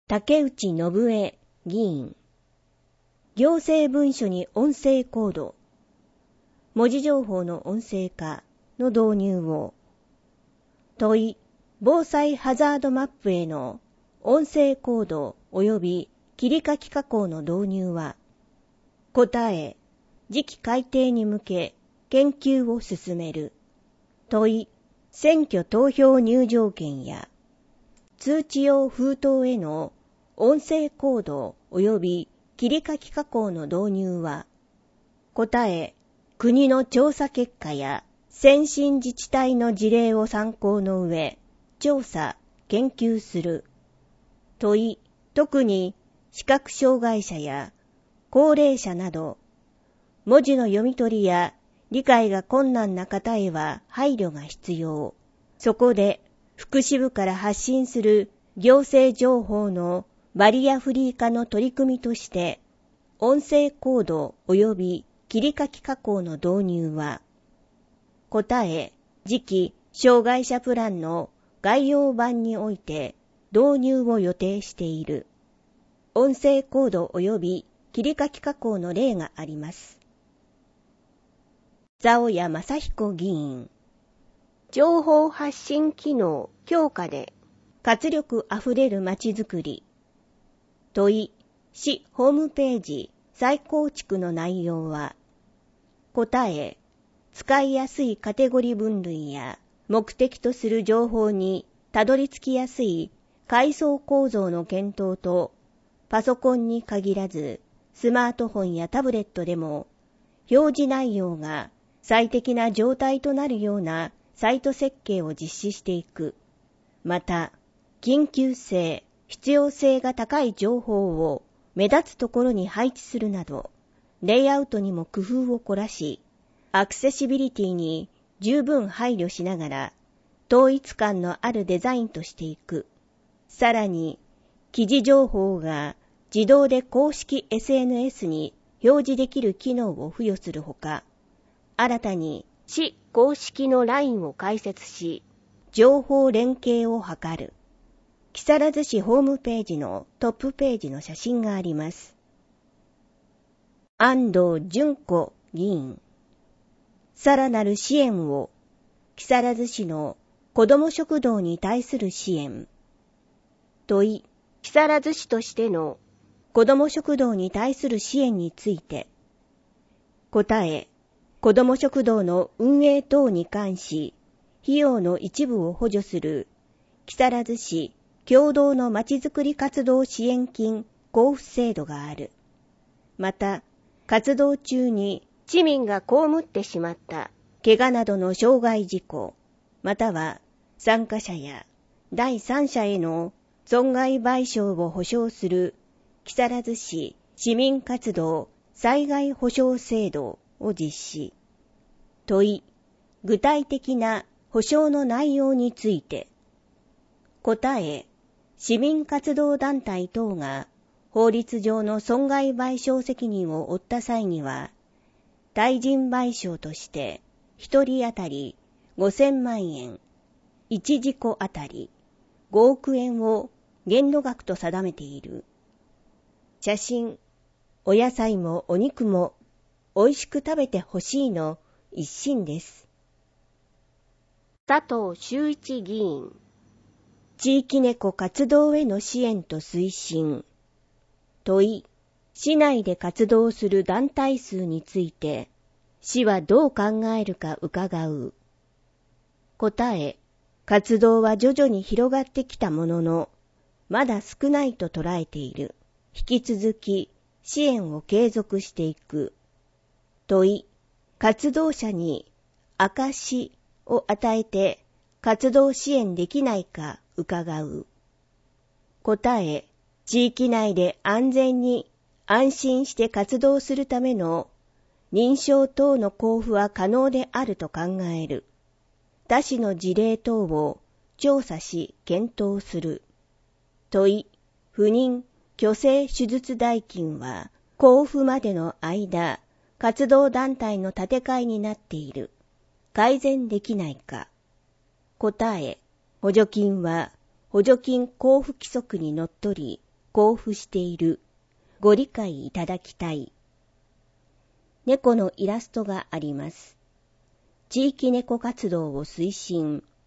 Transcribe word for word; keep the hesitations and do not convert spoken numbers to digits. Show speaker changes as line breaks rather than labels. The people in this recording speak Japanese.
竹内信恵議員。行政文書に音声コード、文字情報の音声化の導入を。問い、防災ハザードマップへの音声コード及び切り書き加工の導入は。答え、次期改定に向け研究を進める。問い、選挙投票入場券や通知用封筒への音声コード及び切り書き加工の導入は。答え、国の調査結果や先進自治体の事例を参考の上、調査、研究する。問い、特に視覚障害者や高齢者など、文字の読み取りや理解が困難な方へは配慮が必要。そこで、福祉部から発信する行政情報のバリアフリー化の取り組みとして、音声コード及び切り書き加工の導入は、答え、次期障害者プランの概要版において導入を予定している。音声コード及び切り書き加工の例があります。ザオヤマサヒコ議員。情報発信機能強化で活力あふれるまちづくり。問い、市ホームページ再構築の内容は。答え、使いやすいカテゴリ分類や目的とする情報にたどり着きやすい階層構造の検討と、パソコンに限らずスマートフォンやタブレットでも表示内容が最適な状態となるようなサイト設計を実施していく。また、緊急性、必要性が高い情報を目立つところに配置するなど、レイアウトにも工夫を凝らし、アクセシビリティに十分配慮しながら、統一感のあるデザインとしていく。さらに、記事情報が自動で公式 エスエヌエス に表示できる機能を付与するほか、新たに市公式の ライン を開設し、情報連携を図る。木更津市ホームページのトップページの写真があります。安藤純子議員。さらなる支援を、木更津市の子ども食堂に対する支援。問い、木更津市としての子ども食堂に対する支援について。答え、子ども食堂の運営等に関し、費用の一部を補助する木更津市共同のまちづくり活動支援金交付制度がある。また、活動中に市民が被ってしまった怪我などの傷害事故、または参加者や第三者への損害賠償を保障する木更津市市民活動災害保障制度を実施。問い、具体的な保障の内容について。答え、市民活動団体等が法律上の損害賠償責任を負った際には、対人賠償として一人当たりごせんまんえん、一事故あたりごおくえんを限度額と定めている。写真、お野菜もお肉も美味しく食べてほしいの一心です。佐藤修一議員。地域猫活動への支援と推進。問い、市内で活動する団体数について、市はどう考えるか伺う。答え、活動は徐々に広がってきたものの、まだ少ないと捉えている。引き続き支援を継続していく。問い、活動者に証を与えて活動支援できないか伺う。答え、地域内で安全に安心して活動するための認証等の交付は可能であると考える。他市の事例等を調査し検討する。問い、不妊・去勢手術代金は交付までの間、活動団体の建て替えになっている。改善できないか。答え、補助金は補助金交付規則にのっとり、 交付している。ご理解いただきたい。猫のイラストがあります。地域猫活動を推進。